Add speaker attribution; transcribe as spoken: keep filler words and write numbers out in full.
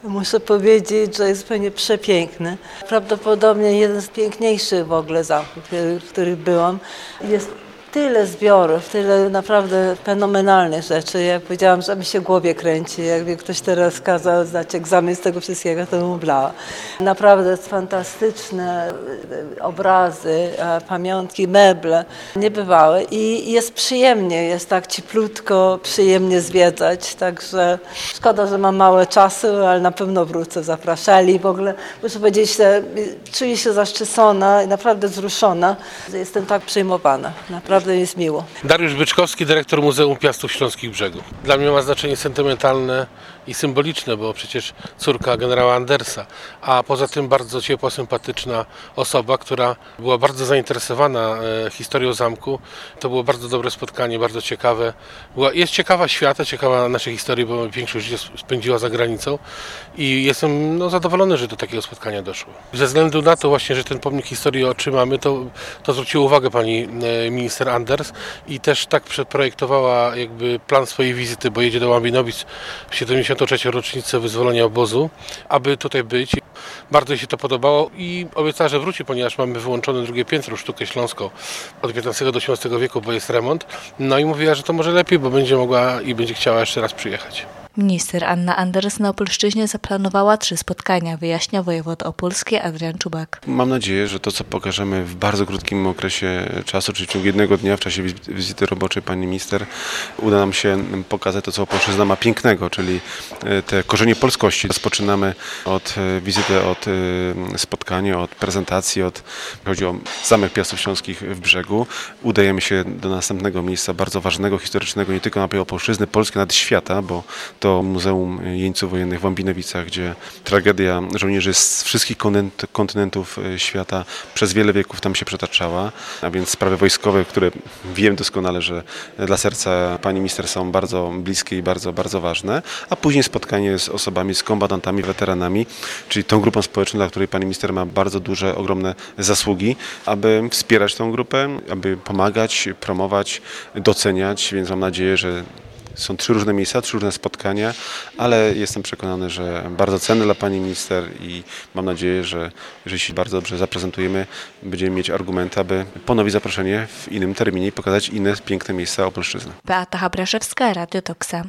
Speaker 1: Muszę powiedzieć, że jest zupełnie przepiękny. Prawdopodobnie jeden z piękniejszych w ogóle zamków, w których byłam. Jest tyle zbiorów, tyle naprawdę fenomenalnych rzeczy. Jak powiedziałam, że mi się w głowie kręci. Jakby ktoś teraz kazał zdać egzamin z tego wszystkiego, to bym oblała. Naprawdę fantastyczne obrazy, pamiątki, meble, niebywałe. I jest przyjemnie, jest tak cieplutko, przyjemnie zwiedzać. Także szkoda, że mam mało czasu, ale na pewno wrócę, zapraszali. W ogóle muszę powiedzieć, że czuję się zaszczycona i naprawdę wzruszona. Jestem tak przejmowana. Naprawdę jest miło.
Speaker 2: Dariusz Byczkowski, dyrektor Muzeum Piastów Śląskich Brzegów. Dla mnie ma znaczenie sentymentalne i symboliczne, bo przecież córka generała Andersa, a poza tym bardzo ciepła, sympatyczna osoba, która była bardzo zainteresowana historią zamku. To było bardzo dobre spotkanie, bardzo ciekawe. Była, jest ciekawa świata, ciekawa naszej historii, bo większość życia spędziła za granicą i jestem no, zadowolony, że do takiego spotkania doszło. Ze względu na to właśnie, że ten pomnik historii otrzymamy, to, to zwróciła uwagę pani minister Anders i też tak przeprojektowała jakby plan swojej wizyty, bo jedzie do Łambinowic w siedemdziesiątą trzecią rocznicę wyzwolenia obozu, aby tutaj być. Bardzo jej się to podobało i obiecała, że wróci, ponieważ mamy wyłączone drugie piętro, sztukę śląską od piętnastego do osiemnastego wieku, bo jest remont. No i mówiła, że to może lepiej, bo będzie mogła i będzie chciała jeszcze raz przyjechać.
Speaker 3: Minister Anna Anders na Opolszczyźnie zaplanowała trzy spotkania, wyjaśnia wojewoda opolski Adrian Czubak.
Speaker 4: Mam nadzieję, że to, co pokażemy w bardzo krótkim okresie czasu, czyli w ciągu jednego dnia w czasie wizyty roboczej pani minister, uda nam się pokazać to, co Opolszczyzna ma pięknego, czyli te korzenie polskości. Rozpoczynamy od wizyty, od spotkania, od prezentacji, od, chodzi o Zamek Piastów Śląskich w Brzegu. Udajemy się do następnego miejsca bardzo ważnego, historycznego, nie tylko na Opolszczyzny, Polski, nawet świata, bo to Muzeum Jeńców Wojennych w Łambinowicach, gdzie tragedia żołnierzy z wszystkich kontynentów świata przez wiele wieków tam się przetaczała, a więc sprawy wojskowe, które wiem doskonale, że dla serca pani minister są bardzo bliskie i bardzo, bardzo ważne, a później spotkanie z osobami, z kombatantami, weteranami, czyli tą grupą społeczną, dla której pani minister ma bardzo duże, ogromne zasługi, aby wspierać tą grupę, aby pomagać, promować, doceniać, więc mam nadzieję, że są trzy różne miejsca, trzy różne spotkania, ale jestem przekonany, że bardzo cenne dla pani minister i mam nadzieję, że jeżeli się bardzo dobrze zaprezentujemy, będziemy mieć argumenty, aby ponowić zaproszenie w innym terminie i pokazać inne piękne miejsca Opolszczyzny.
Speaker 3: Beata Habraszewska, Radio Toksa.